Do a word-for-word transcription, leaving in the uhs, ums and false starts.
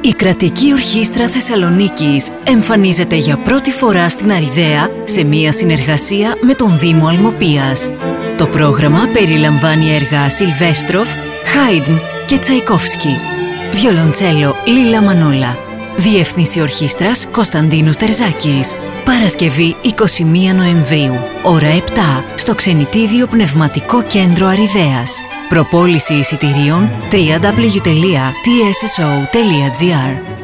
Η Κρατική Ορχήστρα Θεσσαλονίκης εμφανίζεται για πρώτη φορά στην Αριδαία σε μία συνεργασία με τον Δήμο Αλμοπίας. Το πρόγραμμα περιλαμβάνει έργα Σιλβέστροφ, Χάιντν και Τσαϊκόφσκι. Βιολοντσέλο Λίλα Μανόλα. Διεύθυνση Ορχήστρας Κωνσταντίνος Τερζάκης. Παρασκευή εικοστή πρώτη Νοεμβρίου, ώρα επτά, στο Ξενιτίδιο Πνευματικό Κέντρο Αριδαίας. Προπόληση εισιτηρίων double-u double-u double-u τελεία τι ες ες ο τελεία τζι άρ.